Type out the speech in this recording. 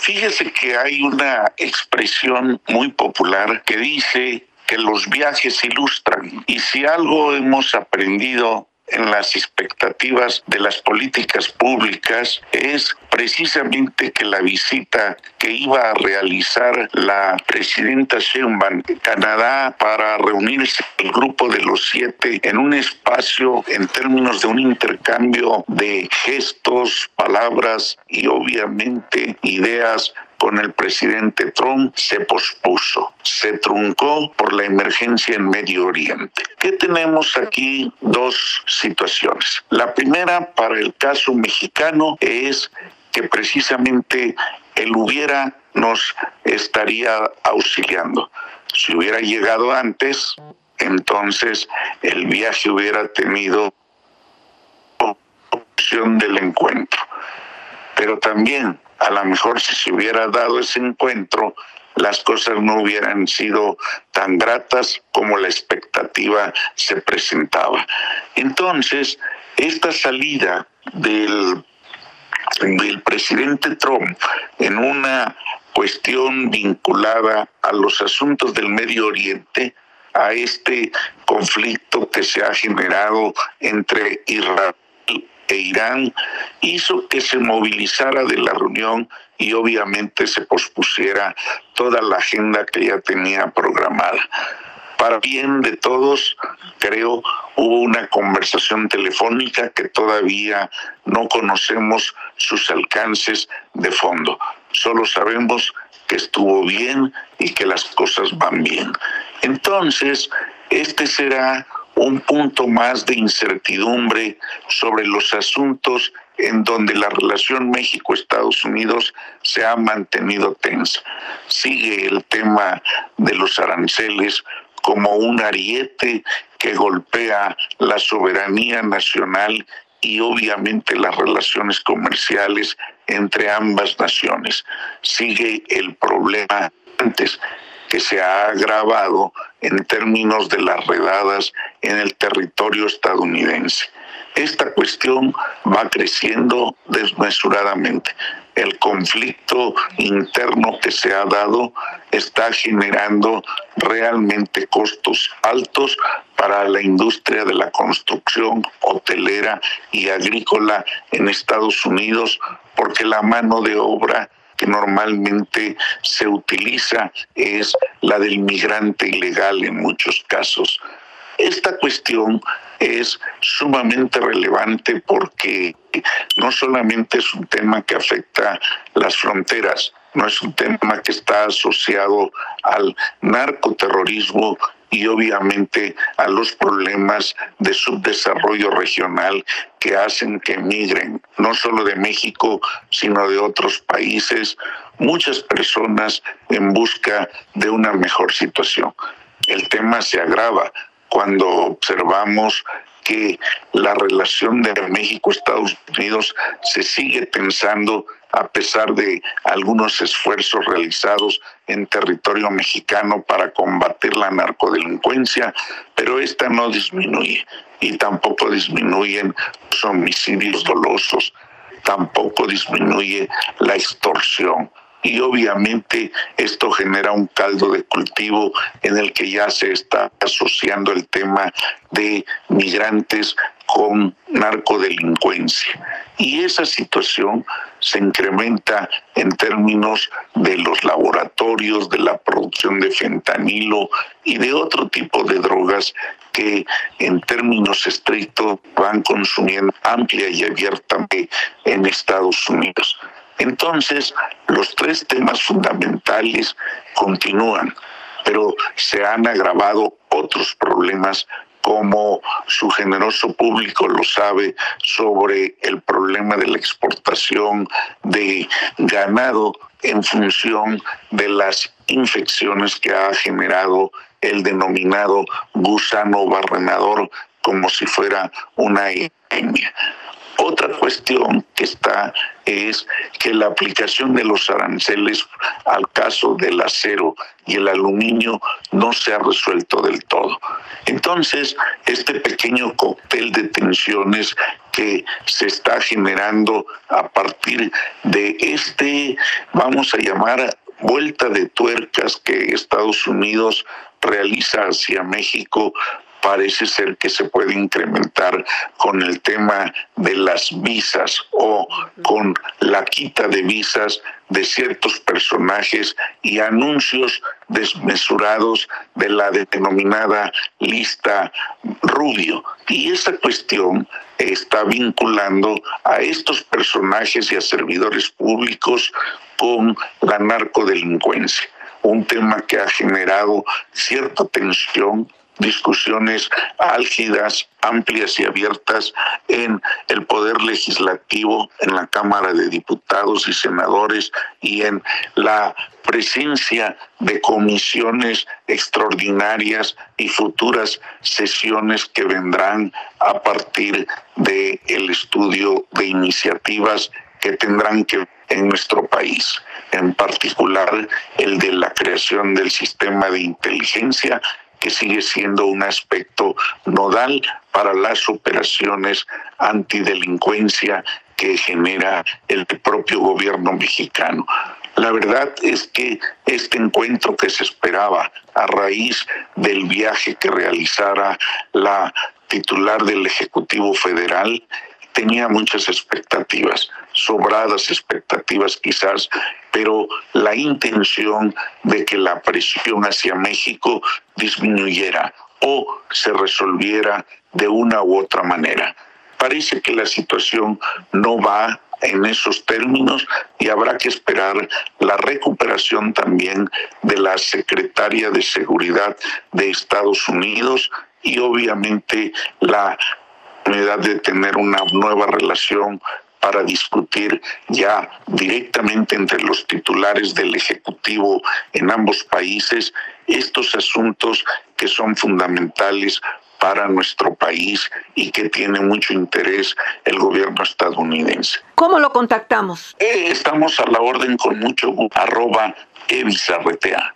Fíjese que hay una expresión muy popular que dice que los viajes ilustran, y si algo hemos aprendido en las expectativas de las políticas públicas es precisamente que la visita que iba a realizar la presidenta Sheinbaum a Canadá para reunirse el grupo de los 7 en un espacio en términos de un intercambio de gestos, palabras y obviamente ideas con el presidente Trump se pospuso, se truncó por la emergencia en Medio Oriente. ¿Qué tenemos aquí? Dos situaciones. La primera, para el caso mexicano, es que precisamente el hubiera nos estaría auxiliando. Si hubiera llegado antes, entonces el viaje hubiera tenido opción del encuentro. Pero también, a lo mejor si se hubiera dado ese encuentro, las cosas no hubieran sido tan gratas como la expectativa se presentaba. Entonces, esta salida del presidente Trump en una cuestión vinculada a los asuntos del Medio Oriente, a este conflicto que se ha generado entre Israel e Irán, hizo que se movilizara de la reunión y obviamente se pospusiera toda la agenda que ya tenía programada. Para bien de todos, creo, hubo una conversación telefónica que todavía no conocemos sus alcances de fondo. Solo sabemos que estuvo bien y que las cosas van bien. Entonces, este será un punto más de incertidumbre sobre los asuntos en donde la relación México-Estados Unidos se ha mantenido tensa. Sigue el tema de los aranceles como un ariete que golpea la soberanía nacional y obviamente las relaciones comerciales entre ambas naciones. Sigue el problema antes, que se ha agravado en términos de las redadas en el territorio estadounidense. Esta cuestión va creciendo desmesuradamente. El conflicto interno que se ha dado está generando realmente costos altos para la industria de la construcción hotelera y agrícola en Estados Unidos, porque la mano de obra que normalmente se utiliza es la del migrante ilegal en muchos casos. Esta cuestión es sumamente relevante porque no solamente es un tema que afecta las fronteras, no es un tema que está asociado al narcoterrorismo y obviamente a los problemas de subdesarrollo regional que hacen que emigren, no solo de México, sino de otros países, muchas personas en busca de una mejor situación. El tema se agrava cuando observamos que la relación de México-Estados Unidos se sigue tensando a pesar de algunos esfuerzos realizados en territorio mexicano para combatir la narcodelincuencia, pero esta no disminuye y tampoco disminuyen los homicidios dolosos, tampoco disminuye la extorsión. Y obviamente esto genera un caldo de cultivo en el que ya se está asociando el tema de migrantes con narcodelincuencia. Y esa situación se incrementa en términos de los laboratorios, de la producción de fentanilo y de otro tipo de drogas que en términos estrictos van consumiendo amplia y abiertamente en Estados Unidos. Entonces, los tres temas fundamentales continúan, pero se han agravado otros problemas, como su generoso público lo sabe, sobre el problema de la exportación de ganado en función de las infecciones que ha generado el denominado gusano barrenador, como si fuera una epidemia. Otra cuestión que está es que la aplicación de los aranceles al caso del acero y el aluminio no se ha resuelto del todo. Entonces, este pequeño cóctel de tensiones que se está generando a partir de vamos a llamar, vuelta de tuercas que Estados Unidos realiza hacia México, parece ser que se puede incrementar con el tema de las visas o con la quita de visas de ciertos personajes y anuncios desmesurados de la denominada lista Rubio. Y esa cuestión está vinculando a estos personajes y a servidores públicos con la narcodelincuencia, un tema que ha generado cierta tensión, discusiones álgidas, amplias y abiertas en el Poder Legislativo, en la Cámara de Diputados y Senadores y en la presencia de comisiones extraordinarias y futuras sesiones que vendrán a partir del estudio de iniciativas que tendrán que ver en nuestro país, en particular el de la creación del sistema de inteligencia, que sigue siendo un aspecto nodal para las operaciones antidelincuencia que genera el propio gobierno mexicano. La verdad es que este encuentro que se esperaba a raíz del viaje que realizara la titular del Ejecutivo Federal tenía muchas expectativas, sobradas expectativas quizás, pero la intención de que la presión hacia México disminuyera o se resolviera de una u otra manera. Parece que la situación no va en esos términos y habrá que esperar la recuperación también de la secretaria de Seguridad de Estados Unidos y obviamente la oportunidad de tener una nueva relación para discutir ya directamente entre los titulares del Ejecutivo en ambos países estos asuntos que son fundamentales para nuestro país y que tiene mucho interés el gobierno estadounidense. ¿Cómo lo contactamos? Estamos a la orden con mucho gusto, @evisarretea.